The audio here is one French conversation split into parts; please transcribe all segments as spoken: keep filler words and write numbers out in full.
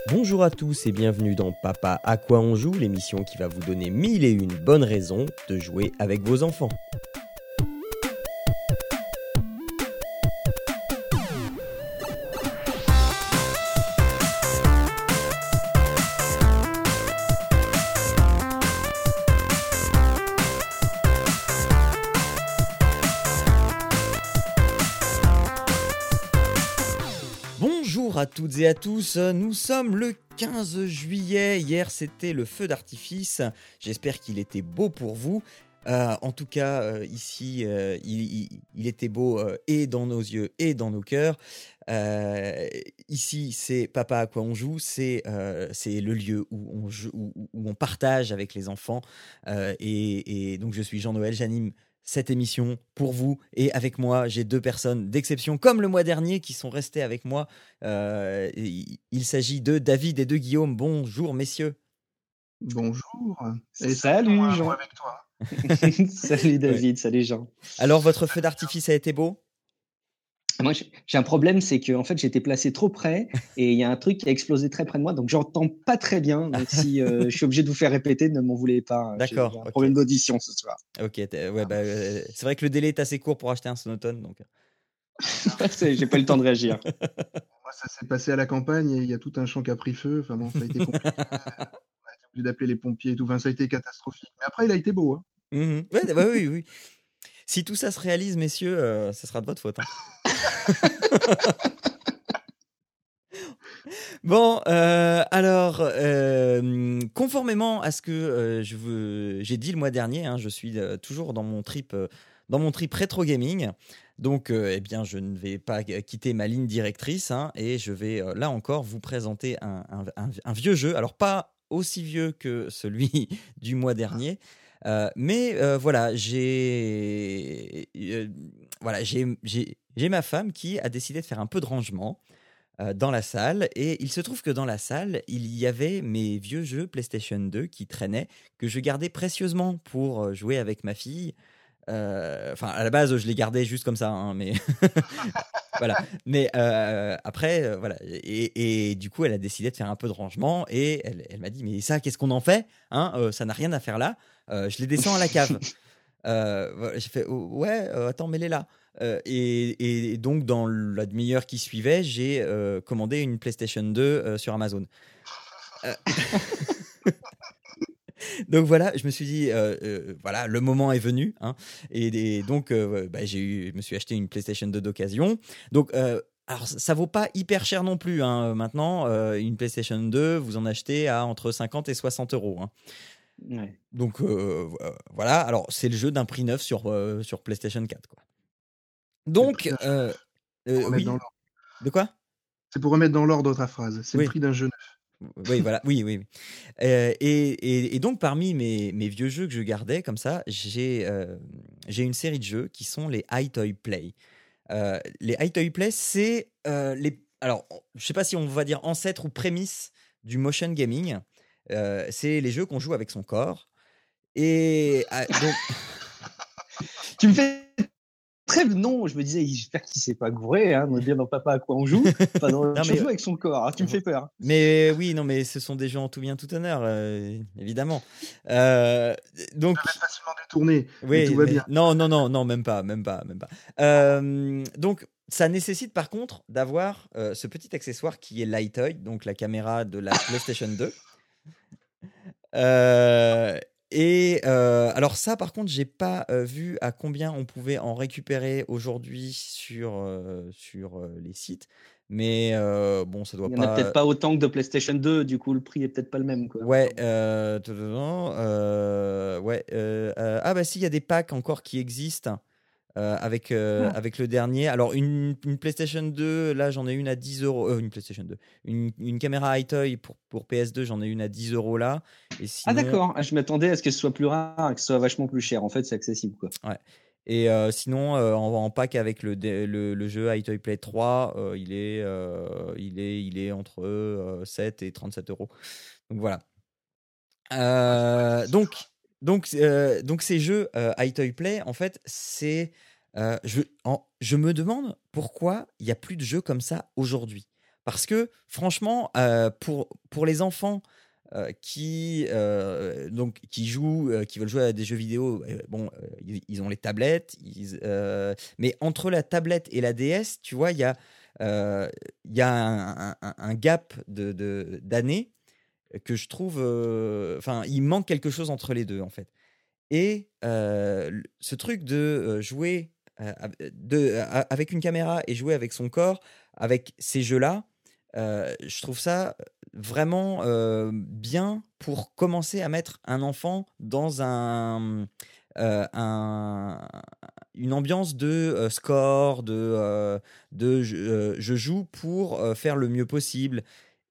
Bonjour à tous et bienvenue dans Papa à quoi on joue, l'émission qui va vous donner mille et une bonnes raisons de jouer avec vos enfants. Bonjour à toutes et à tous, nous sommes le quinze juillet, hier c'était le feu d'artifice, j'espère qu'il était beau pour vous. Euh, en tout cas, euh, ici, euh, il, il, il était beau euh, et dans nos yeux et dans nos cœurs. Euh, ici, c'est Papa à quoi on joue, c'est, euh, c'est le lieu où on, joue, où, où on partage avec les enfants. Euh, et, et donc, je suis Jean-Noël, j'anime cette émission pour vous. Et avec moi, j'ai deux personnes d'exception, comme le mois dernier, qui sont restées avec moi. Euh, il, il s'agit de David et de Guillaume. Bonjour, messieurs. Bonjour. Et salut, moi, Jean. moi avec toi. Salut David, ouais. Salut Jean. Alors, votre feu d'artifice a été beau ? Moi, j'ai un problème, c'est que en fait, j'étais placé trop près et il y a un truc qui a explosé très près de moi, donc j'entends pas très bien. Donc, si euh, je suis obligé de vous faire répéter, ne m'en voulez pas. D'accord. J'ai un okay. problème d'audition ce soir. Ok, ouais, bah, euh, c'est vrai que le délai est assez court pour acheter un sonotone, donc. J'ai pas eu le temps de réagir. Moi, ça s'est passé à la campagne et il y a tout un champ qui a pris feu. Enfin bon, ça a été compliqué. On a été obligé d'appeler les pompiers et tout. Enfin, ça a été catastrophique. Mais après, il a été beau. Hein. Mmh. Ouais, bah, oui, oui. Si tout ça se réalise, messieurs, euh, ça sera de votre faute. Hein. Bon, euh, alors, euh, conformément à ce que euh, je veux, j'ai dit le mois dernier, hein, je suis euh, toujours dans mon trip, euh, dans mon trip rétro gaming. Donc, euh, eh bien, je ne vais pas quitter ma ligne directrice, hein, et je vais euh, là encore vous présenter un, un, un, un vieux jeu. Alors, pas aussi vieux que celui du mois dernier. Euh, mais euh, voilà, j'ai, euh, voilà, j'ai, j'ai, j'ai ma femme qui a décidé de faire un peu de rangement euh, dans la salle. Et il se trouve que dans la salle, il y avait mes vieux jeux PlayStation deux qui traînaient, que je gardais précieusement pour jouer avec ma fille. Euh, enfin, à la base, je les gardais juste comme ça, hein, mais voilà. Mais euh, après, euh, voilà. Et, et du coup, elle a décidé de faire un peu de rangement et elle, elle m'a dit, mais ça, qu'est-ce qu'on en fait, hein, euh, ça n'a rien à faire là. Euh, je les descends à la cave. euh, voilà, j'ai fait, oh, ouais, euh, attends, mets-les là. Euh, et, et donc, dans la demi-heure qui suivait, j'ai euh, commandé une PlayStation deux euh, sur Amazon. Euh... Donc voilà, je me suis dit, euh, euh, voilà, le moment est venu, hein, et, et donc euh, bah, j'ai eu, je me suis acheté une PlayStation deux d'occasion. Donc, euh, alors ça vaut pas hyper cher non plus, hein, maintenant, euh, une PlayStation deux, vous en achetez à entre cinquante et soixante euros. Hein. Ouais. Donc euh, voilà, alors c'est le jeu d'un prix neuf sur, euh, sur PlayStation quatre, quoi. Donc, euh, euh, oui. De quoi ? C'est pour remettre dans l'ordre ta phrase. C'est oui. Le prix d'un jeu neuf. Oui, voilà, oui, oui. oui. Euh, et, et, et donc, parmi mes, mes vieux jeux que je gardais, comme ça, j'ai, euh, j'ai une série de jeux qui sont les iToy Play. Euh, les iToy Play, c'est euh, les. Alors, je ne sais pas si on va dire ancêtre ou prémisse du motion gaming. Euh, c'est les jeux qu'on joue avec son corps. Et euh, donc. Tu me fais. Trêve, non, je me disais, j'espère qu'il ne s'est pas gouré, hein, bien dans Papa à quoi on joue, pas dans non, mais, joue avec son corps, hein, tu me fais peur. Mais oui, non, mais ce sont des jeux en tout bien, tout honneur, euh, évidemment. Euh, donc, ça va être facilement détourné, oui, mais tout va mais, bien. Non, non, non, non, même pas, même pas, même pas. Euh, donc, ça nécessite par contre d'avoir euh, ce petit accessoire qui est l'iToy, donc la caméra de la PlayStation deux. Euh, Et euh, alors ça, par contre, j'ai pas euh, vu à combien on pouvait en récupérer aujourd'hui sur euh, sur euh, les sites, mais euh, bon, ça doit pas. Il y en a peut-être pas autant que de PlayStation deux, du coup le prix est peut-être pas le même, quoi. Ouais, euh, euh, ouais. Euh, euh, ah bah si, il y a des packs encore qui existent. Euh, avec, euh, ah. avec le dernier. Alors, une, une PlayStation deux, là, j'en ai une à dix euros. Euh, une PlayStation deux. Une, une caméra iToy pour, pour P S deux, j'en ai une à dix euros là. Et sinon... Ah, d'accord. Ah, je m'attendais à ce que ce soit plus rare et que ce soit vachement plus cher. En fait, c'est accessible, quoi. Ouais. Et euh, sinon, euh, en, en pack avec le, le, le jeu iToy Play trois, euh, il, est, euh, il, est, il est entre euh, sept et trente-sept euros. Donc, voilà. Euh, donc... Donc, euh, donc ces jeux euh, iToy Play, en fait, c'est... Euh, je, en, je me demande pourquoi il n'y a plus de jeux comme ça aujourd'hui. parce que franchement, euh, pour, pour les enfants euh, qui, euh, donc, qui jouent, euh, qui veulent jouer à des jeux vidéo, euh, bon, euh, ils, ils ont les tablettes, ils, euh, mais entre la tablette et la D S, tu vois, il y a, euh, il y a un, un- un gap de, de- d'années que je trouve, enfin, il manque quelque chose entre les deux en fait. Et euh, le- ce truc de euh, jouer euh, av- de, euh, avec une caméra et jouer avec son corps, avec ces jeux-là, euh, je trouve ça vraiment euh, bien pour commencer à mettre un enfant dans un, euh, un- une ambiance de euh, score, de, euh, de je, euh, je joue pour euh, faire le mieux possible.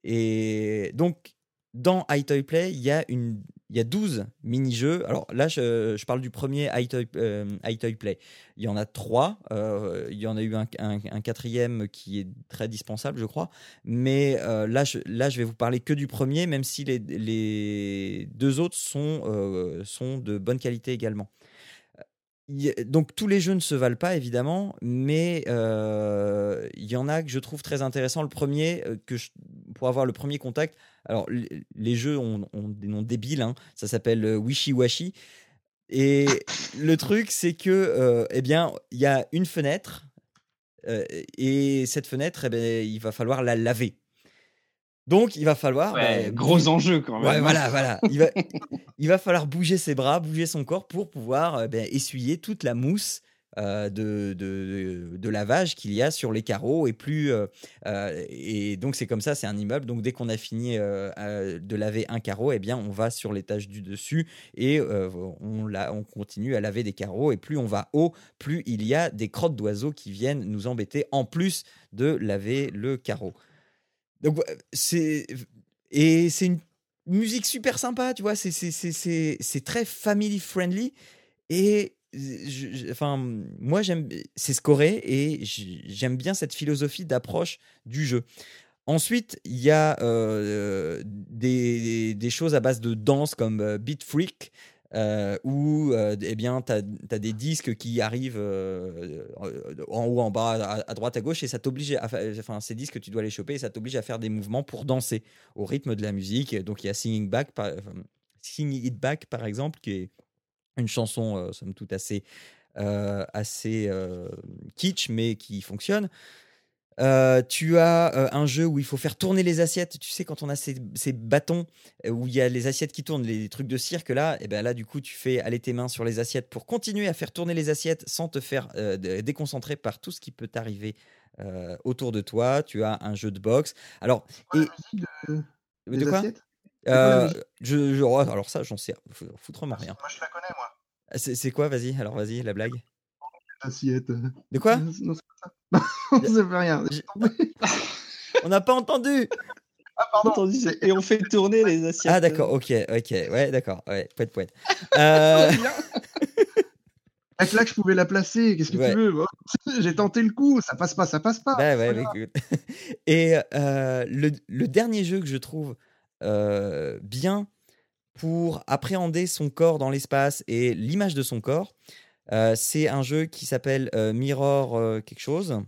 Et donc, dans iToy Play, il y a une il y a douze mini-jeux. Alors là, je, je parle du premier iToy, euh, iToy Play. Il y en a trois. Euh, il y en a eu un, un- un quatrième qui est très dispensable, je crois. Mais euh, là, je, là, je vais vous parler que du premier, même si les, les deux autres sont, euh, sont de bonne qualité également. Il y a- Donc tous les jeux ne se valent pas évidemment, mais euh, il y en a que je trouve très intéressant. Le premier, euh, que je- pour avoir le premier contact, alors l- les jeux ont, ont des noms débiles, hein. Ça s'appelle euh, Wishy Washy. Et le truc, c'est que, euh, eh bien, il y a une fenêtre, euh, et cette fenêtre, eh ben, il va falloir la laver. Donc il va falloir, Ouais, ben, gros bou- enjeu quand ouais, même, hein. voilà, voilà. Il va, il va falloir bouger ses bras, bouger son corps pour pouvoir euh, ben, essuyer toute la mousse euh, de, de, de lavage qu'il y a sur les carreaux. Et, plus, euh, euh, et donc, c'est comme ça, c'est un immeuble. Donc, dès qu'on a fini euh, euh, de laver un carreau, eh bien, on va sur l'étage du dessus et euh, on, la, on continue à laver des carreaux. Et plus on va haut, plus il y a des crottes d'oiseaux qui viennent nous embêter en plus de laver le carreau. Donc, ouais, c'est. Et c'est une musique super sympa, tu vois. C'est, c'est, c'est, c'est, c'est très family friendly. Et. je- je- Enfin, moi, j'aime. C'est scoré et j- j'aime bien cette philosophie d'approche du jeu. Ensuite, il y a euh, des, des choses à base de danse comme euh, Beat Freak, euh, où euh, eh bien, tu as des disques qui arrivent euh, en haut, en bas, à, à droite, à gauche, et ça t'oblige à faire, enfin, ces disques, tu dois les choper, et ça t'oblige à faire des mouvements pour danser au rythme de la musique. Donc, il y a Singing Back, par, enfin, Singing It Back, par exemple, qui est une chanson, euh, somme toute, assez, euh, assez euh, kitsch, mais qui fonctionne. Euh, tu as euh, un jeu où il faut faire tourner les assiettes. Tu sais, quand on a ces, ces bâtons euh, où il y a les assiettes qui tournent, les trucs de cirque là, et ben là, du coup, tu fais aller tes mains sur les assiettes pour continuer à faire tourner les assiettes sans te faire euh, dé- déconcentrer par tout ce qui peut t'arriver euh, autour de toi. Tu as un jeu de boxe. Alors, C'est quoi la et musique de... de des quoi assiettes? C'est quoi la euh, musique je, je- oh, alors ça, j'en sais fou- foutrement des rien. assiettes? Moi, je la connais, moi. C'est c'est quoi? Vas-y, alors vas-y, la blague. Assiette. De quoi? Non, c'est pas ça. Non, Je- c'est pas rien. je- Laisse tomber. On n'a pas entendu. Ah, pardon. Entendu, C'est et on fait tourner les Ah, assiettes. d'accord, ok, ok, ouais, d'accord, ouais, poète, poète. Euh, Très bien. la claque, je pouvais la placer. Qu'est-ce que tu ouais, veux? Bon, j'ai tenté le coup. Ça passe pas, ça passe pas. bah C'est ouais, pas mais grave. écoute. Et euh, le, le dernier jeu que je trouve euh, bien pour appréhender son corps dans l'espace et l'image de son corps, euh, c'est un jeu qui s'appelle euh, Mirror euh, quelque chose.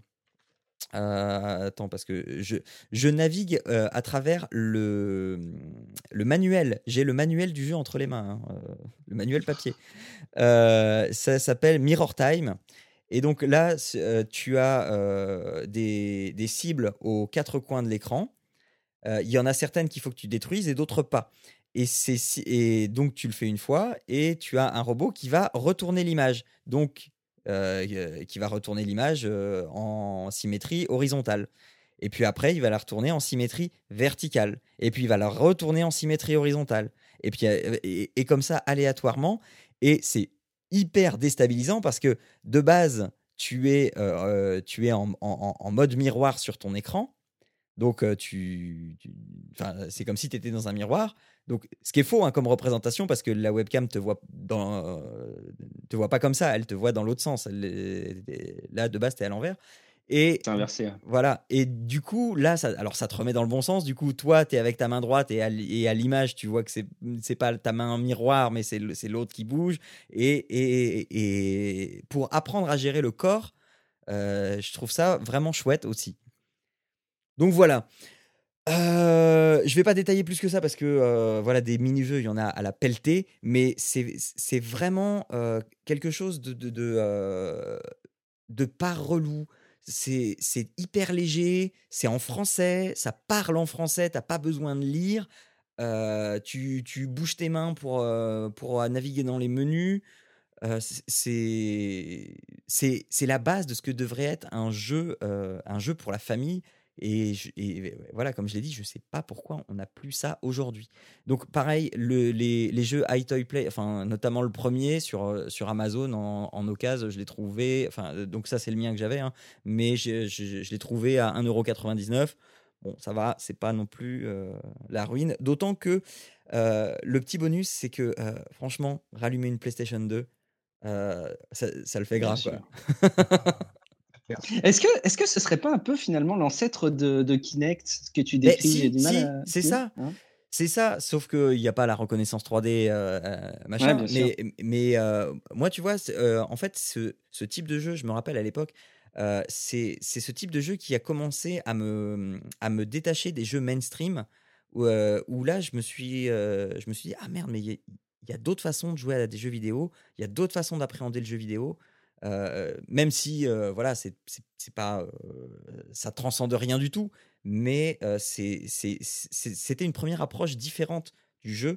Euh, attends, parce que je, je navigue euh, à travers le, le manuel. J'ai le manuel du jeu entre les mains, hein, euh, le manuel papier. Euh, ça s'appelle Mirror Time. Et donc là, c'est, euh, tu as euh, des, des cibles aux quatre coins de l'écran. Euh, Il y en a certaines qu'il faut que tu détruises et d'autres pas. Et, c'est, si- et donc tu le fais une fois et tu as un robot qui va retourner l'image. Donc, euh, euh, qui va retourner l'image euh, en symétrie horizontale. Et puis après, il va la retourner en symétrie verticale. Et puis il va la retourner en symétrie horizontale. Et puis euh, et, et comme ça aléatoirement. Et c'est hyper déstabilisant parce que de base, tu es, euh, euh, tu es en, en- en mode miroir sur ton écran. Donc, euh, tu, tu- enfin, c'est comme si tu étais dans un miroir. Donc, ce qui est faux hein, comme représentation, parce que la webcam te voit dans, euh, te voit pas comme ça, elle te voit dans l'autre sens. Elle est- là, de base, tu es à l'envers. Et C'est inversé, hein. voilà. Et du coup, là, ça, alors ça te remet dans le bon sens. Du coup, toi, tu es avec ta main droite et à, l- et à l'image, tu vois que c'est c'est pas ta main en miroir, mais c'est le- c'est l'autre qui bouge. Et, et, et pour apprendre à gérer le corps, euh, je trouve ça vraiment chouette aussi. Donc voilà. Euh, je vais pas détailler plus que ça parce que euh, voilà, des mini-jeux, il y en a à la pelletée, mais c'est c'est vraiment euh, quelque chose de, de, de, euh, de pas relou. C'est c'est hyper léger, c'est en français, ça parle en français, t'as pas besoin de lire. Euh, tu, tu bouges tes mains pour, euh, pour euh, naviguer dans les menus. Euh, c- c'est c'est c'est la base de ce que devrait être un jeu, euh, un jeu pour la famille. Et, je- et voilà, comme je l'ai dit, je sais pas pourquoi on n'a plus ça aujourd'hui. Donc pareil, le- les, les jeux iToy Play, enfin notamment le premier sur, euh, sur Amazon en, en occasion, je l'ai trouvé. Enfin, euh, donc ça c'est le mien que j'avais, hein, mais je, je- je l'ai trouvé à un euro quatre-vingt-dix-neuf. Bon, ça va, c'est pas non plus euh, la ruine. D'autant que euh, le petit bonus, c'est que euh, franchement, rallumer une PlayStation deux, euh, ça, ça le fait Bien grave, quoi. sûr. Est-ce que, est-ce que ce serait pas un peu finalement l'ancêtre de, de Kinect, ce que tu Mais décris? J'ai si, du mal si, à. c'est Si, ça. hein. C'est ça, sauf qu'il n'y a pas la reconnaissance trois D, euh, euh, Ouais, machin. bien sûr. Mais, mais euh, moi, tu vois, c'est, euh, en fait, ce, ce type de jeu, je me rappelle à l'époque, euh, c'est c'est ce type de jeu qui a commencé à me, à me détacher des jeux mainstream, où, euh, où là, je me suis, euh, je me suis dit, ah merde, mais il y a, il y a d'autres façons de jouer à des jeux vidéo, il y a d'autres façons d'appréhender le jeu vidéo. Euh, même si, euh, voilà, c'est c'est- c'est pas, euh, ça transcende rien du tout, mais euh, c'est, c'est- c'est- c'était une première approche différente du jeu.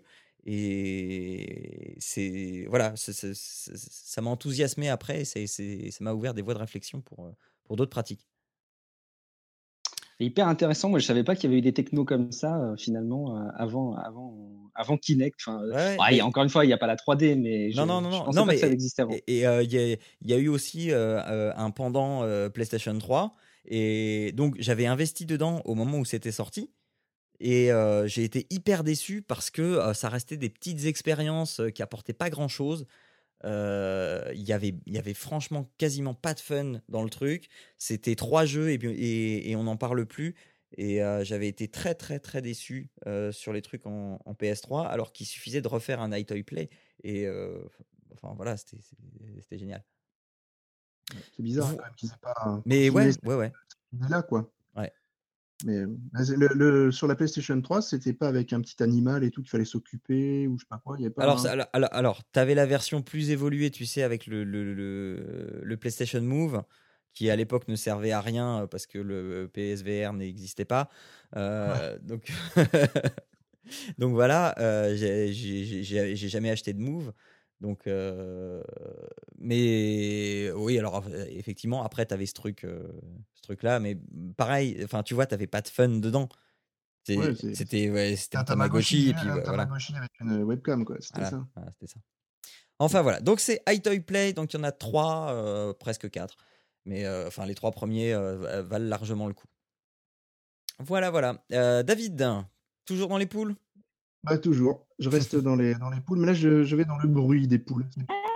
Et c'est voilà, c'est- c'est- c'est- ça m'a enthousiasmé après, et c'est, c'est- ça m'a ouvert des voies de réflexion pour, euh, pour d'autres pratiques. C'est hyper intéressant. Moi, je savais pas qu'il y avait eu des technos comme ça, euh, finalement, euh, avant, avant, avant Kinect. Enfin, euh, Ouais, ouais, ouais, il y a- mais encore une fois, il n'y a pas la trois D, mais non, je, non, non, je non, pensais non, pas que ça mais existait avant. et et, euh, il y, a, il y a eu aussi euh, euh, un pendant euh, PlayStation trois, et donc j'avais investi dedans au moment où c'était sorti. Et euh, j'ai été hyper déçu parce que euh, ça restait des petites expériences euh, qui apportaient pas grand-chose. Euh, Il y avait, il y avait franchement quasiment pas de fun dans le truc. C'était trois jeux et, puis- et, et on n'en parle plus. Et euh, j'avais été très très très déçu euh, sur les trucs en, en P S trois, alors qu'il suffisait de refaire un iToy Play. Et euh, enfin voilà, c'était c'était- c'était génial. C'est bizarre Vous- quand même qu'ils aient pas Mais continué ouais, cette ouais, ouais, idée-là, quoi. ouais. Mais euh, le, le- sur la PlayStation trois, c'était pas avec un petit animal et tout qu'il fallait s'occuper ou je sais pas quoi. Il y avait pas Alors, un... ça- alors, alors, alors, t'avais la version plus évoluée, tu sais, avec le, le, le, le PlayStation Move, qui à l'époque ne servait à rien euh, parce que le P S V R n'existait pas. Ouais. Euh, donc, donc voilà, euh, j'ai j'ai- j'ai- j'ai jamais acheté de Move. Donc, euh, mais oui, alors euh, effectivement, après, t'avais ce truc, euh, ce truc-là, mais pareil, enfin, tu vois, t'avais pas de fun dedans. Ouais, C'est- c'est c'est C'était ouais, c'était un un Tamagotchi, Tamagotchi, et j'ai puis un ouais, voilà. Tamagotchi avec une webcam, quoi. C'était Voilà, ça. voilà, c'était ça. Enfin voilà, donc c'est iToy Play, donc il y en a trois, euh, presque quatre. Mais euh, enfin, les trois premiers euh, va- valent largement le coup. Voilà, voilà. Euh, David, toujours dans les poules? Bah, toujours. Je reste dans les, dans les poules, mais là, je, je vais dans le bruit des poules.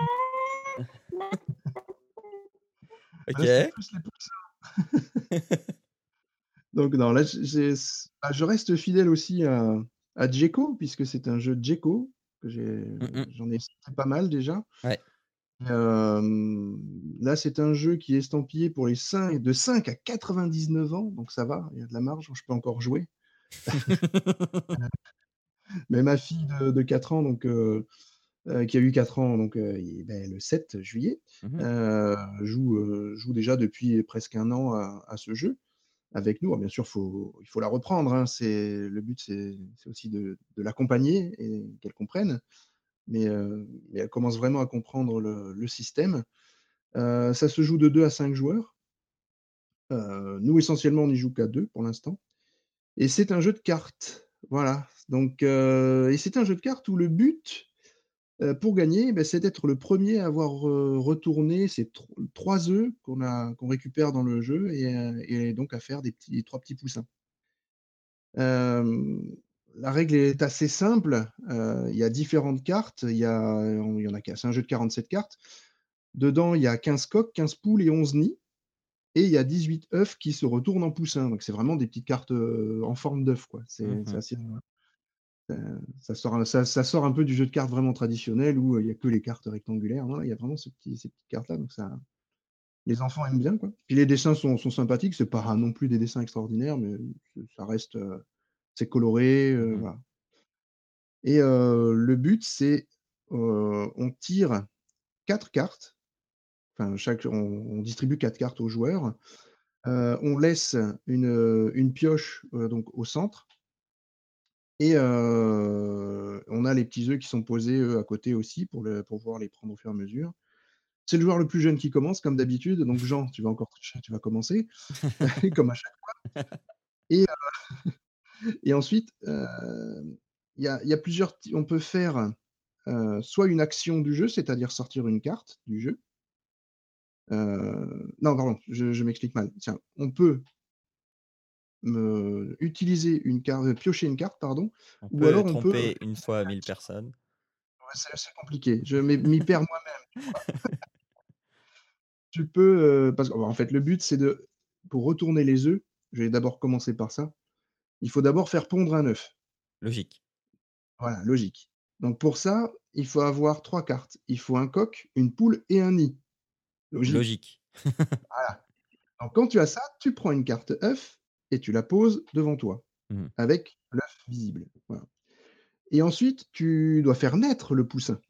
Ok. Là, c'est plus les poules. Donc, non, là, j'ai- bah, je reste fidèle aussi à, à Djeko, puisque c'est un jeu de Djeko, que j'ai, Mm, mm. j'en ai cité pas mal déjà. Ouais. Euh, là, c'est un jeu qui est estampillé pour les cinq, de cinq à quatre-vingt-dix-neuf ans, donc ça va, il y a de la marge, je peux encore jouer. Mais ma fille de, de quatre ans, donc, euh, euh, qui a eu quatre ans donc, euh, il- ben, le sept juillet, Mhm. euh, joue, euh, joue déjà depuis presque un an à, à ce jeu avec nous. Alors, bien sûr, faut, il faut la reprendre. Hein, c'est, le but, c'est, c'est aussi de, de l'accompagner et qu'elle comprenne. Mais, euh, mais elle commence vraiment à comprendre le, le système. Euh, ça se joue de deux à cinq joueurs. Euh, nous, essentiellement, on n'y joue qu'à deux pour l'instant. Et c'est un jeu de cartes. Voilà. Donc, euh, et c'est un jeu de cartes où le but, euh, pour gagner, ben, c'est d'être le premier à avoir euh, retourné ces tro- trois œufs qu'on a, qu'on récupère dans le jeu et, euh, et donc à faire des petits, trois petits poussins. Euh, la règle est assez simple. Euh, il y a différentes cartes. Il y, a, il y en a, c'est un jeu de quarante-sept cartes. Dedans, il y a quinze coques, quinze poules et onze nids. Et il y a dix-huit œufs qui se retournent en poussins. Donc, c'est vraiment des petites cartes euh, en forme d'œuf, quoi. C'est, c'est Mhm. assez, euh, ça, sort, ça, ça, sort un peu du jeu de cartes vraiment traditionnel où euh, il n'y a que les cartes rectangulaires. Non, là, il y a vraiment ce petit, ces petites cartes-là. Donc, ça, les enfants aiment bien, quoi. Puis les dessins sont, sont sympathiques, c'est pas non plus des dessins extraordinaires, mais ça reste, euh, c'est coloré, euh, Mhm. voilà. Et euh, le but, c'est, euh, on tire quatre cartes, enfin, chaque, on, on distribue quatre cartes aux joueurs. Euh, on laisse une, une pioche euh, donc au centre. Et euh, on a les petits œufs qui sont posés eux, à côté aussi pour, le, pour pouvoir les prendre au fur et à mesure. C'est le joueur le plus jeune qui commence, comme d'habitude. Donc, Jean, tu vas encore tricher, tu vas commencer, comme à chaque fois. Et, euh, et ensuite, il euh, y, a, y a plusieurs. On peut faire euh, soit une action du jeu, c'est-à-dire sortir une carte du jeu. Euh, non, pardon, je, je m'explique mal. Tiens, on peut me, utiliser une carte, piocher une carte, pardon, On ou peut alors on peut tromper une fois mille personnes. Ouais, c'est c'est compliqué. Je m'y m'y perds moi-même. Tu vois. Tu peux, euh, parce qu'en fait, le but, c'est de, pour retourner les œufs, je vais d'abord commencer par ça. Il faut d'abord faire pondre un œuf. Logique. Voilà, logique. Donc pour ça, il faut avoir trois cartes. Il faut un coq, une poule et un nid. Logique. Logique. Voilà. Donc quand tu as ça, tu prends une carte œuf et tu la poses devant toi Mhm. avec l'œuf visible. Voilà. Et ensuite, tu dois faire naître le poussin.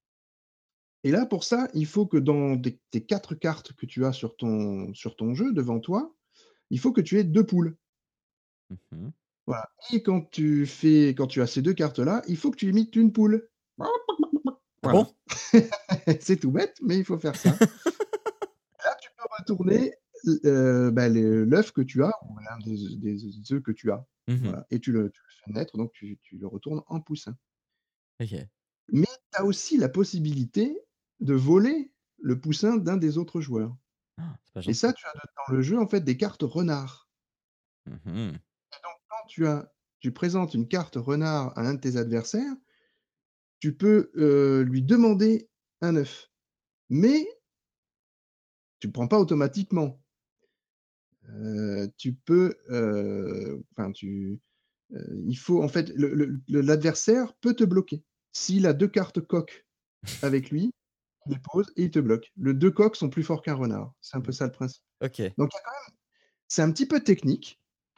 Et là, pour ça, il faut que dans des- tes quatre cartes que tu as sur ton, sur ton jeu devant toi, il faut que tu aies deux poules. Mhm. Voilà. Et quand tu fais, quand tu as ces deux cartes-là, il faut que tu imites une poule. Ah bon? Voilà. C'est tout bête, mais il faut faire ça. Là, tu peux retourner euh, bah, le- l'œuf que tu as, ou l'un des, des œufs que tu as. Mhm. Voilà. Et tu le, tu le fais naître, donc tu, tu le retournes en poussin. Ok. Mais tu as aussi la possibilité de voler le poussin d'un des autres joueurs. Ah, c'est pas Et ça, gentil. tu as dans le jeu en fait des cartes renards. Mhm. Et donc, quand tu as, tu présentes une carte renard à l'un de tes adversaires, tu peux euh, lui demander un œuf. Mais tu ne prends pas automatiquement. Euh, tu peux, euh, enfin, tu, euh, il faut en fait, le- le- le- l'adversaire peut te bloquer. S'il a deux cartes coq avec lui, il les pose et il te bloque. Les deux coqs sont plus forts qu'un renard. C'est un peu ça le principe. Ok. Donc, il y a quand même- c'est un petit peu technique.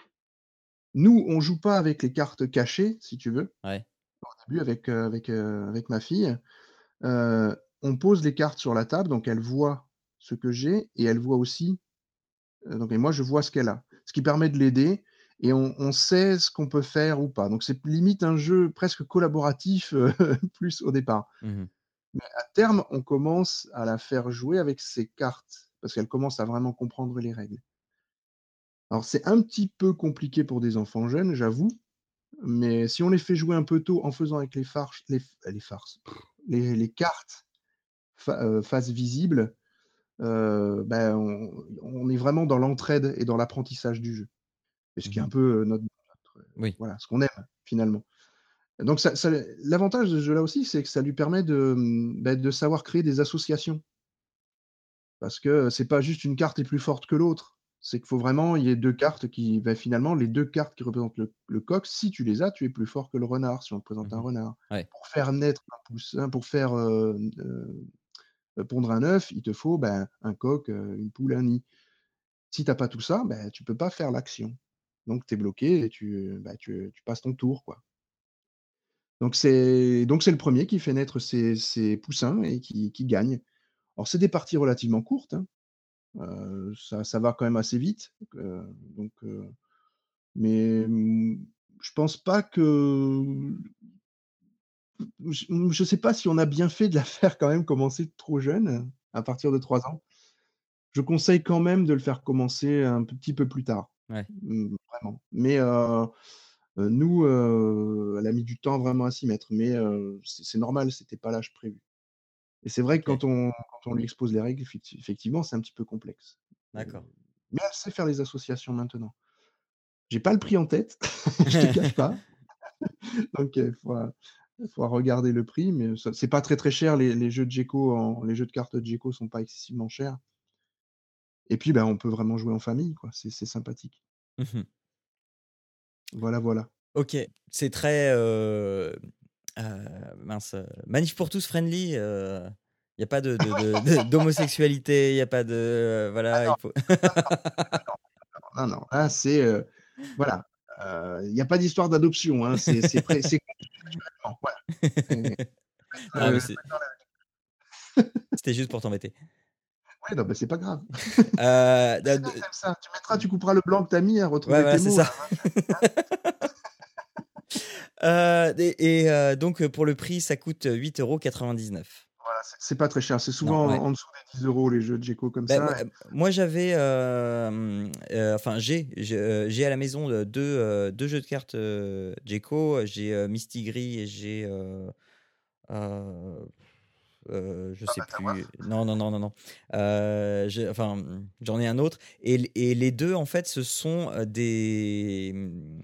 Nous, on joue pas avec les cartes cachées, si tu veux. Ouais. Au début, avec, euh, avec, euh, avec ma fille, euh, on pose les cartes sur la table, donc elle voit ce que j'ai et elle voit aussi, euh, donc, et moi, je vois ce qu'elle a. Ce qui permet de l'aider et on, on sait ce qu'on peut faire ou pas. Donc, c'est limite un jeu presque collaboratif, euh, plus au départ. Mhm. Mais à terme, on commence à la faire jouer avec ses cartes parce qu'elle commence à vraiment comprendre les règles. Alors, c'est un petit peu compliqué pour des enfants jeunes, j'avoue. Mais si on les fait jouer un peu tôt en faisant avec les farces, les, les farces, pff, les, les cartes fa- euh, face visible, euh, ben on, on est vraiment dans l'entraide et dans l'apprentissage du jeu. Et ce qui est un Mhm. peu euh, notre, notre- euh, Oui. voilà, ce qu'on aime finalement. Donc ça, ça- l'avantage de ce jeu-là aussi, c'est que ça lui permet de, hum, ben, de savoir créer des associations. Parce que c'est pas juste une carte est plus forte que l'autre. C'est qu'il faut vraiment, il y ait deux cartes qui, ben, finalement, les deux cartes qui représentent le, le coq, si tu les as, tu es plus fort que le renard, si on te présente un Mhm. renard. Ouais. Pour faire naître un poussin, pour faire euh, euh, pondre un œuf, il te faut ben, un coq, euh, une poule, un nid. Si tu n'as pas tout ça, ben, tu peux pas faire l'action. Donc tu es bloqué et tu, ben, tu, tu passes ton tour, quoi. Donc c'est donc c'est le premier qui fait naître ses, ses poussins et qui, qui gagne. Alors c'est des parties relativement courtes, hein. Euh, ça, ça va quand même assez vite. Euh, donc, euh, mais mm, je pense pas que. Je ne sais pas si on a bien fait de la faire quand même commencer trop jeune, à partir de trois ans. Je conseille quand même de le faire commencer un petit peu plus tard. Ouais. Mm, Vraiment. Mais euh, euh, nous, euh, elle a mis du temps vraiment à s'y mettre. Mais euh, c'est c'est normal, c'était pas l'âge prévu. Et c'est vrai que Ok. quand on, quand on lui expose les règles, effecti- effectivement, c'est un petit peu complexe. Euh, D'accord. mais elle sait faire les associations maintenant. J'ai pas le prix en tête, je te cache pas. Donc il faudra, faudra regarder le prix, mais ça- c'est pas très très cher. Les, les jeux de Gecko, en- les jeux de cartes de Gecko sont pas excessivement chers. Et puis ben, on peut vraiment jouer en famille, quoi. C'est c'est sympathique. Mhm. Voilà, voilà. Ok. C'est très euh, euh, mince. euh, Manif pour tous friendly. euh, Il y a pas de de de de d'homosexualité, il y a pas de, heu, Ah voilà, non, il faut non, non, non, là c'est, heu, voilà, heu, il y a pas d'histoire d'adoption, hein, c'est c'est pré c'est constitutionnellement, voilà. C'est faut non, être, mais heu, c'est faut être dans la c'était juste pour t'embêter. ouais, non, bah, c'est pas grave. Heu, C'est de bien, de ils aiment ça. Tu mettras, tu couperas le blanc que tu as mis à ouais, retrouver voilà, tes c'est mots ça. là, va, tu Heu, et et heu, donc heu, pour le prix, ça coûte huit euros quatre-vingt-dix-neuf. voilà, c'est c'est pas très cher. C'est Non, souvent ouais. en dessous des dix euros les jeux de Djeco comme Bah, moi, ça et heu, moi j'avais, hem, heu, enfin j'ai j'ai, heu, j'ai à la maison, heu, deux, heu, deux jeux de cartes, heu, Djeco. J'ai, heu, Mistigri et j'ai, heu heu heu, je ah sais bah, tu plus. Non, non, non, non, non. Heu, j'ai enfin, mmh, j'en ai un autre et l et les deux en fait, ce sont, heu, des, mmh,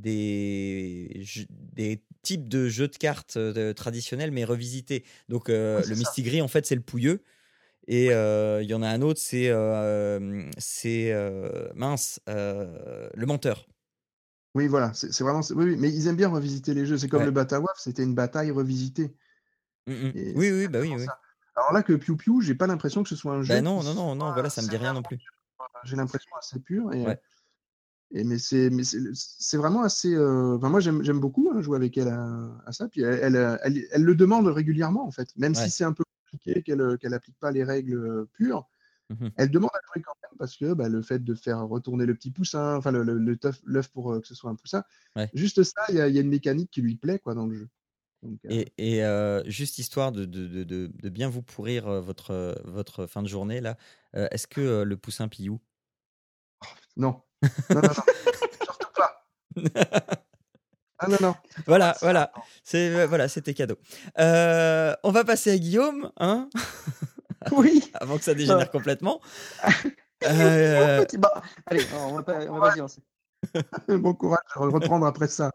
des jeux des types de jeux de cartes, heu, de traditionnels mais revisités. Donc ouais, heu, le c'est ça. Mistigri en fait, c'est le Pouilleux. Et Oui, heu, il y en a un autre, c'est, hem, c'est, heu, mince, heu, Le Menteur. oui, voilà, c'est c'est vraiment c'est oui, oui, mais ils aiment bien revisiter les jeux. C'est comme Ouais. le Batawaf, c'était une bataille revisitée Mmh mh. et Oui, c'est oui, bah, oui, exactement oui. ça. Alors là, que Piou Piou, j'ai pas l'impression que ce soit un Bah, jeu qui non, non, non, non, soit voilà, ça me dit rien non plus. semi-aventure. J'ai l'impression assez pur et heu Ouais. et mais c'est mais c'est le c'est vraiment assez, heu, enfin moi j'aime j'aime beaucoup, hein, jouer avec elle à à ça. Puis elle elle, heu, elle elle le demande régulièrement, en fait. Même si Ouais. c'est un peu compliqué, qu'elle, heu, qu'elle applique pas les règles, heu, pures, Mmh mh. elle demande à jouer quand même parce que, bah, le fait de faire retourner le petit poussin, enfin le le le teuf l'œuf pour, heu, que ce soit un poussin, Ouais. juste ça, il y a il y a une mécanique qui lui plaît, quoi, dans le jeu. Donc heu, Et et heu, juste histoire de de de de de bien vous pourrir, heu, votre, heu, votre fin de journée là, heu, est-ce que, heu, le poussin Piou? non. Non, non, non, surtout pas. Ah non, non, tu traumatisera Voilà, voilà, c'est, heu, voilà, c'était cadeau. Heu, on va passer à Guillaume, hein? Oui. Avant que ça Non. dégénère complètement. Mon Heu petit bah, allez, on va pas on va pas se lancer. bon courage à reprendre après ça.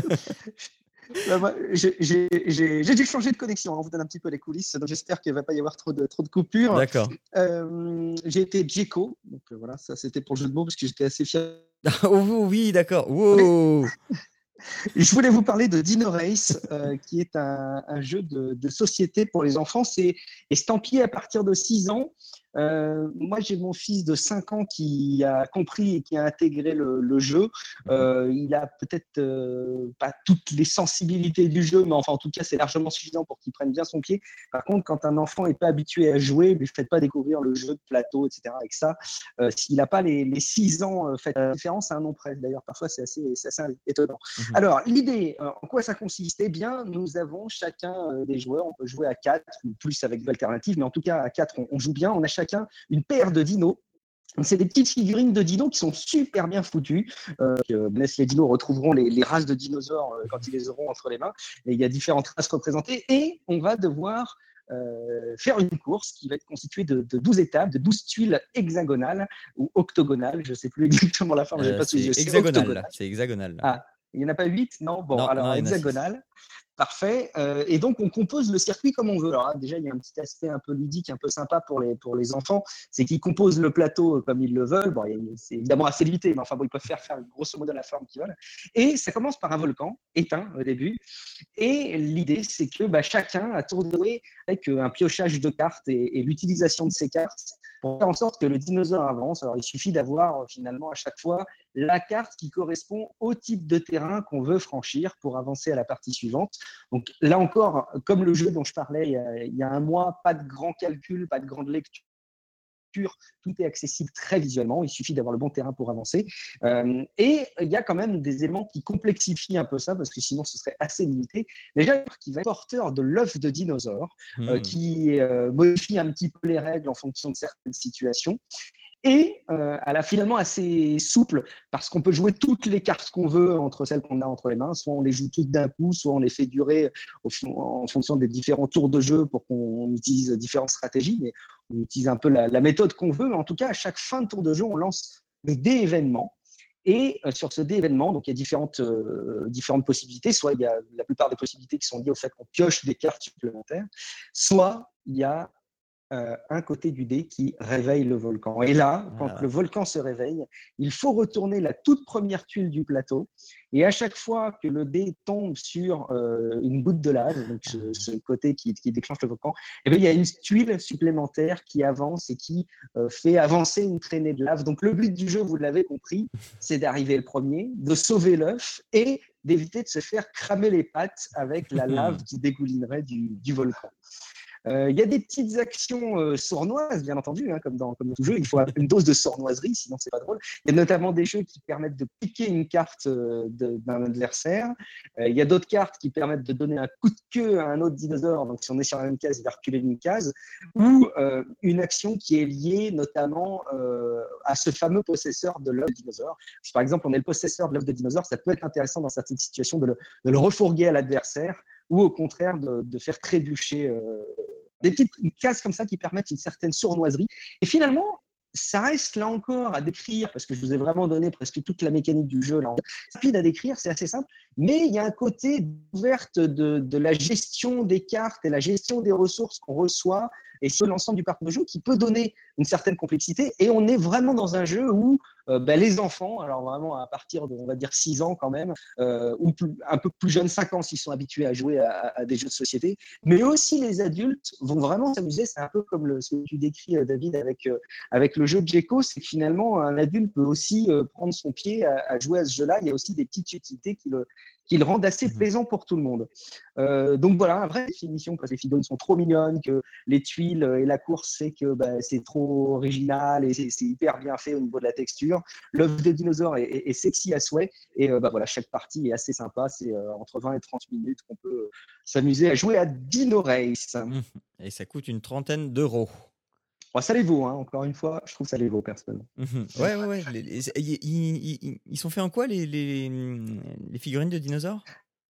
Bah, moi, j'ai j'ai j'ai j'ai dû changer de connexion, hein, on vous donne un petit peu les coulisses, donc j'espère qu'il va pas y avoir trop de trop de coupures. D'accord. Hem, j'ai été Djeco, donc heu, voilà, ça c'était pour le jeu de mots parce que j'étais assez fier. Oh oui, d'accord. Wow! Je voulais vous parler de Dino Race, euh, qui est un, un jeu de, de société pour les enfants. C'est estampillé à partir de six ans. Euh, moi, j'ai mon fils de cinq ans qui a compris et qui a intégré le, le jeu. Mmh. Euh, il a peut-être euh, pas toutes les sensibilités du jeu, mais enfin, en tout cas, c'est largement suffisant pour qu'il prenne bien son pied. Par contre, quand un enfant n'est pas habitué à jouer, ne lui faites pas découvrir le jeu de plateau, et cetera. Avec ça, euh, s'il n'a pas les, les six ans, euh, faites la différence à un nom près. D'ailleurs, parfois, c'est assez, c'est assez étonnant. Mmh. Alors, l'idée, euh, en quoi ça consiste? Eh bien, nous avons chacun euh, des joueurs, on peut jouer à quatre ou plus avec des alternatives, mais en tout cas, à quatre, on, on joue bien. On a chacun une paire de dinos. C'est des petites figurines de dinos qui sont super bien foutues. Euh, les dinos retrouveront les, les races de dinosaures euh, quand ils les auront entre les mains. Et il y a différentes races représentées. Et on va devoir euh, faire une course qui va être constituée de, de douze étapes, de douze tuiles hexagonales ou octogonales. Je ne sais plus exactement la forme, je n'ai Heu, pas sous les c'est yeux. C'est hexagonal là, octogonal. c'est hexagonal là. Ah, il n'y en a pas huit? Non? Bon, Non, non, alors il y en a six. hexagonal. Parfait. Euh, et donc, on compose le circuit comme on veut. Alors, déjà, il y a un petit aspect un peu ludique, un peu sympa pour les, pour les enfants. C'est qu'ils composent le plateau comme ils le veulent. Bon, c'est évidemment assez limité, mais enfin, bon, ils peuvent faire, faire grosso modo la forme qu'ils veulent. Et ça commence par un volcan éteint au début. Et l'idée, c'est que bah, chacun a tour de jouer avec un piochage de cartes et, et l'utilisation de ces cartes pour faire en sorte que le dinosaure avance. Alors, il suffit d'avoir finalement à chaque fois la carte qui correspond au type de terrain qu'on veut franchir pour avancer à la partie suivante. Donc là encore, comme le jeu dont je parlais il y a, il y a un mois, pas de grand calcul, pas de grande lecture. Tout est accessible très visuellement, il suffit d'avoir le bon terrain pour avancer. Euh, et il y a quand même des éléments qui complexifient un peu ça, parce que sinon ce serait assez limité. Déjà, qui va être porteur de l'œuf de dinosaure, euh, Mmh. qui euh, modifie un petit peu les règles en fonction de certaines situations. Et euh, elle a finalement assez souple parce qu'on peut jouer toutes les cartes qu'on veut entre celles qu'on a entre les mains. Soit on les joue toutes d'un coup, soit on les fait durer au, en fonction des différents tours de jeu pour qu'on utilise différentes stratégies. Mais on utilise un peu la, la méthode qu'on veut. Mais en tout cas, à chaque fin de tour de jeu, on lance le dé événement. Et euh, sur ce dé événement, donc il y a différentes, euh, différentes possibilités. Soit il y a la plupart des possibilités qui sont liées au fait qu'on pioche des cartes supplémentaires, soit il y a euh, un côté du dé qui réveille le volcan. Et là, quand Ah. le volcan se réveille, il faut retourner la toute première tuile du plateau. Et à chaque fois que le dé tombe sur euh, une goutte de lave, donc ce, ce côté qui, qui déclenche le volcan, eh bien, il y a une tuile supplémentaire qui avance et qui euh, fait avancer une traînée de lave. Donc le but du jeu, vous l'avez compris, c'est d'arriver le premier, de sauver l'œuf et d'éviter de se faire cramer les pattes avec la lave qui dégoulinerait du, du volcan. Il euh, y a des petites actions euh, sournoises, bien entendu, hein, comme, dans, comme dans tout jeu. Il faut une dose de sournoiserie, sinon c'est pas drôle. Il y a notamment des jeux qui permettent de piquer une carte euh, d'un adversaire. Il euh, y a d'autres cartes qui permettent de donner un coup de queue à un autre dinosaure. Donc si on est sur la même case, il va reculer d'une case. Ou euh, une action qui est liée notamment euh, à ce fameux possesseur de l'œuf de dinosaure. Si par exemple on est le possesseur de l'œuf de dinosaure, ça peut être intéressant dans certaines situations de le, de le refourguer à l'adversaire, ou au contraire de, de faire trébucher euh, des petites cases comme ça qui permettent une certaine sournoiserie. Et finalement, ça reste là encore à décrire, parce que je vous ai vraiment donné presque toute la mécanique du jeu. Là. C'est rapide à décrire, c'est assez simple, mais il y a un côté ouverte de, de la gestion des cartes et la gestion des ressources qu'on reçoit et sur l'ensemble du parcours de jeu qui peut donner une certaine complexité. Et on est vraiment dans un jeu où euh, ben, les enfants, alors vraiment à partir de, on va dire, six ans quand même, euh, ou plus, un peu plus jeunes, cinq ans s'ils sont habitués à jouer à, à des jeux de société, mais aussi les adultes vont vraiment s'amuser. C'est un peu comme le, ce que tu décris, David, avec, euh, avec le jeu de Djeko, c'est que finalement, un adulte peut aussi euh, prendre son pied à, à jouer à ce jeu-là. Il y a aussi des petites utilités qui le, qui le rendent assez plaisant pour tout le monde. Euh, donc voilà, un vrai définition, parce que les figurines sont trop mignonnes, que les tuiles et la course, c'est que bah, c'est trop original et c'est hyper bien fait au niveau de la texture. L'œuf de dinosaure est, est, est sexy à souhait, et euh, bah, voilà, chaque partie est assez sympa. C'est euh, entre vingt et trente minutes qu'on peut euh, s'amuser à jouer à Dino Race. Et ça coûte une trentaine d'euros. Bon, ça les vaut, hein. Encore une fois, je trouve ça les vaut personnellement. Mmh. Ouais, ouais, ouais. Les, les, ils, ils, ils sont faits en quoi les, les, les figurines de dinosaures?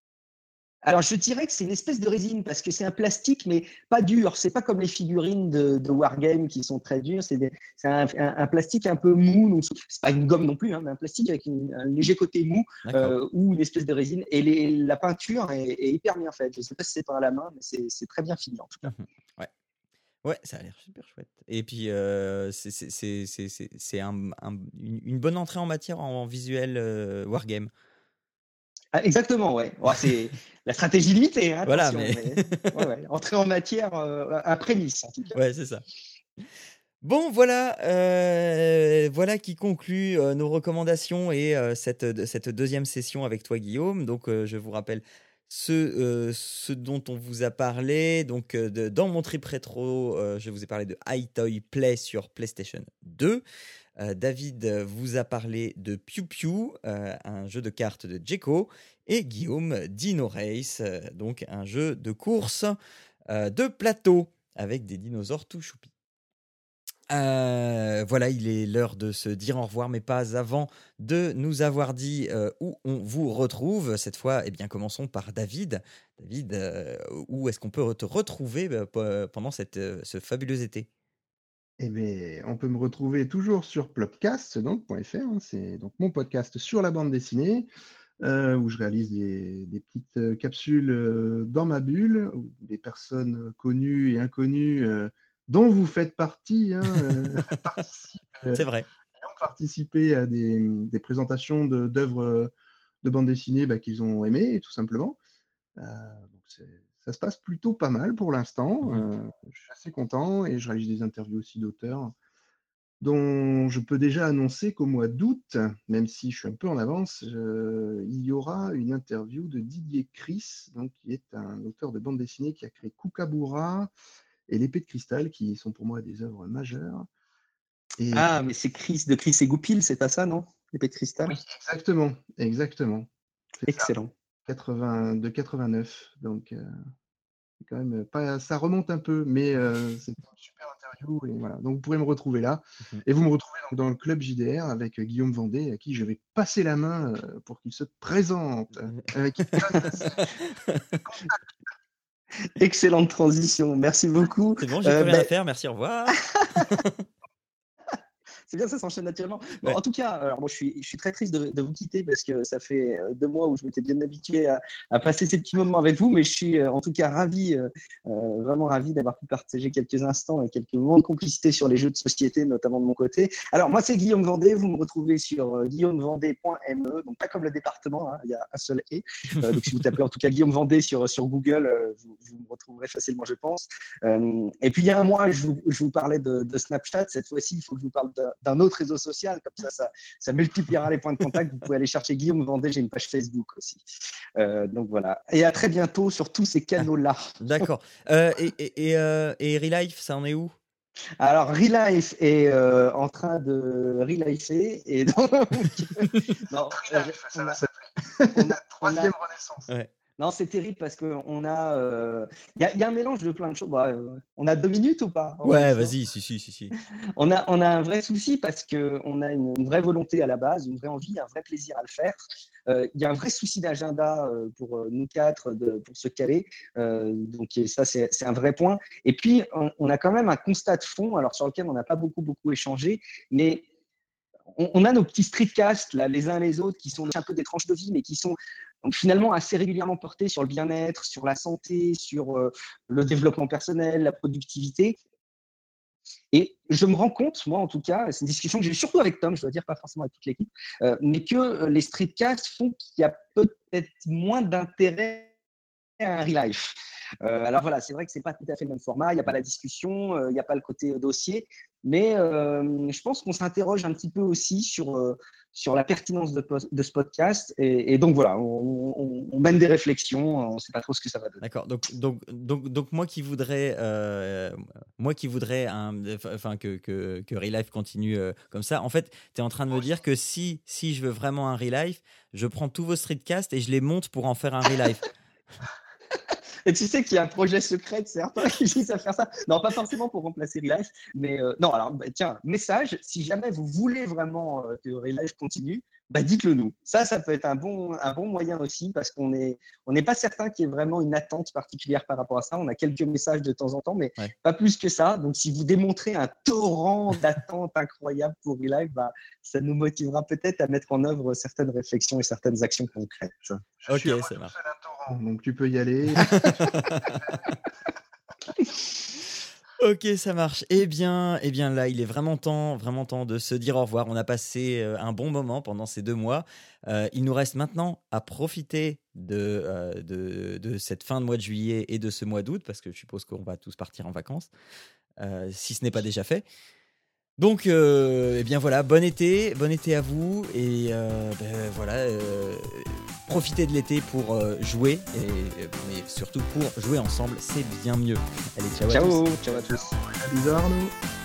Alors, je dirais que c'est une espèce de résine parce que c'est un plastique, mais pas dur. C'est pas comme les figurines de, de Wargame qui sont très dures. C'est un, un, un plastique un peu mou. Donc, c'est pas une gomme non plus, hein, mais un plastique avec une, un léger côté mou euh, ou une espèce de résine. Et les, la peinture est, est hyper bien faite. Je sais pas si c'est par la main, mais c'est très bien fini en tout cas. Mmh. Ouais. Ouais, ça a l'air super chouette. Et puis, euh, c'est un, un, une, une bonne entrée en matière en visuel euh, Wargame. Ah, exactement, ouais. ouais c'est la stratégie limitée, hein, voilà, attention. mais... mais ouais, ouais. Entrer en matière euh, à prémisse, en tout cas. Ouais, c'est ça. Bon, voilà, euh, voilà qui conclut euh, nos recommandations et euh, cette, cette deuxième session avec toi, Guillaume. Donc, euh, je vous rappelle ce, euh, ce dont on vous a parlé. Donc, euh, de, dans mon trip rétro, euh, je vous ai parlé de iToy Play sur PlayStation deux. Euh, David vous a parlé de Piu Piu, euh, un jeu de cartes de Djeko, et Guillaume, Dino Race, euh, donc un jeu de course euh, de plateau avec des dinosaures tout choupis. Euh, voilà, il est l'heure de se dire au revoir, mais pas avant de nous avoir dit euh, où on vous retrouve. Cette fois, eh bien, commençons par David. David, euh, où est-ce qu'on peut te retrouver euh, pendant cette, euh, ce fabuleux été? Eh bien, on peut me retrouver toujours sur plopcast donc .fr, hein, c'est donc mon podcast sur la bande dessinée, euh, où je réalise des, des petites capsules euh, dans ma bulle, où des personnes connues et inconnues euh, dont vous faites partie, hein, euh, euh, c'est vrai, ont participé à des, des présentations d'œuvres de, de bande dessinée bah, qu'ils ont aimées, tout simplement. Euh, donc ça se passe plutôt pas mal pour l'instant. Mmh. Euh, je suis assez content et je réalise des interviews aussi d'auteurs dont je peux déjà annoncer qu'au mois d'août, même si je suis un peu en avance, euh, il y aura une interview de Didier Chris, donc, qui est un auteur de bande dessinée qui a créé Kookaburra et L'Épée de Cristal, qui sont pour moi des œuvres majeures. Et... Ah, mais c'est Chris de Chris et Goupil, c'est pas ça, non? L'Épée de Cristal. Oui, exactement, exactement. Excellent. quatre-vingts, de quatre-vingt-neuf, donc euh, quand même pas, ça remonte un peu, mais euh, c'est une super interview et voilà. Donc vous pourrez me retrouver là, mmh. Et vous me retrouvez donc dans le club J D R avec Guillaume Vendée, à qui je vais passer la main euh, pour qu'il se présente. Avec... Excellente transition, merci beaucoup. C'est bon, j'ai euh, plus rien bah... à faire, merci, au revoir. c'est bien, ça s'enchaîne naturellement. Bon, Ouais. en tout cas, alors moi je suis, je suis très triste de, de vous quitter parce que ça fait euh, deux mois où je m'étais bien habitué à, à passer ces petits moments avec vous, mais je suis euh, en tout cas ravi, euh, euh, vraiment ravi d'avoir pu partager quelques instants et quelques moments de complicité sur les jeux de société, notamment de mon côté. Alors moi c'est Guillaume Vendée, vous me retrouvez sur euh, guillaume vendée point m e, donc pas comme le département, hein, il y a un seul et. Euh, donc si vous tapez en tout cas Guillaume Vendée sur, sur Google, euh, vous, vous me retrouverez facilement, je pense. Euh, et puis il y a un mois, je vous, je vous parlais de, de Snapchat. Cette fois-ci, il faut que je vous parle d'un, d'un autre réseau social. Comme ça, ça, ça multipliera les points de contact. Vous pouvez aller chercher Guillaume Vendée. J'ai une page Facebook aussi. Euh, donc voilà. Et à très bientôt sur tous ces canaux-là. D'accord. Euh, et et, et, euh, et Relife, ça en est où? Alors, Relife est euh, en train de relifer. Et donc, non, euh, Ça on va a- s'appeler. on a- Troisième renaissance. Ouais. Non, c'est terrible parce qu'on a. Il euh, y, a, y a un mélange de plein de choses. Bah, euh, on a deux minutes ou pas? Ouais, vas-y, si, si, si, si. On a, on a un vrai souci parce qu'on a une, une vraie volonté à la base, une vraie envie, un vrai plaisir à le faire. Il euh, y a un vrai souci d'agenda euh, pour euh, nous quatre, de, pour se caler. Euh, donc ça, c'est, c'est un vrai point. Et puis, on, on a quand même un constat de fond, alors sur lequel on n'a pas beaucoup, beaucoup échangé, mais on, on a nos petits streetcasts, là, les uns les autres, qui sont un peu des tranches de vie, mais qui sont donc, finalement assez régulièrement portés sur le bien-être, sur la santé, sur euh, le développement personnel, la productivité. Et je me rends compte, moi en tout cas, c'est une discussion que j'ai surtout avec Tom, je dois dire, pas forcément avec toute l'équipe, euh, mais que les streetcasts font qu'il y a peut-être moins d'intérêt à un real life. Euh, alors voilà, c'est vrai que c'est pas tout à fait le même format, il n'y a pas la discussion, euh, il n'y a pas le côté dossier, mais euh, je pense qu'on s'interroge un petit peu aussi sur, euh, sur la pertinence de, de ce podcast. Et, et donc voilà, on, on, on mène des réflexions, on ne sait pas trop ce que ça va donner. D'accord. Donc, donc, donc, donc moi qui voudrais, euh, moi qui voudrais un, enfin que que que Relife continue euh, comme ça. En fait, tu es en train de me dire que si si je veux vraiment un Relife, je prends tous vos streetcasts et je les monte pour en faire un Relife. Et tu sais qu'il y a un projet secret de certains qui disent à faire ça. Non, pas forcément pour remplacer Relife, mais euh, non. Alors, bah, tiens, message, si jamais vous voulez vraiment euh, que Relife continue, bah, dites-le nous. Ça, ça peut être un bon, un bon moyen aussi parce qu'on est, on n'est pas certain qu'il y ait vraiment une attente particulière par rapport à ça. On a quelques messages de temps en temps, mais Ouais. pas plus que ça. Donc, si vous démontrez un torrent d'attente incroyable pour Relife, bah, ça nous motivera peut-être à mettre en œuvre certaines réflexions et certaines actions concrètes. Je Ok, suis ça marche. un torrent, donc tu peux y aller. Ok, ça marche. Eh bien, eh bien là, il est vraiment temps, vraiment temps de se dire au revoir. On a passé euh, un bon moment pendant ces deux mois. Euh, il nous reste maintenant à profiter de, euh, de, de cette fin de mois de juillet et de ce mois d'août, parce que je suppose qu'on va tous partir en vacances, euh, si ce n'est pas déjà fait. Donc, euh, eh bien voilà, bon été, bon été à vous et euh, ben, voilà, euh, profitez de l'été pour euh, jouer et mais surtout pour jouer ensemble, c'est bien mieux. Allez, ciao, à tous. Ciao, ciao à tous. Bizarre, nous.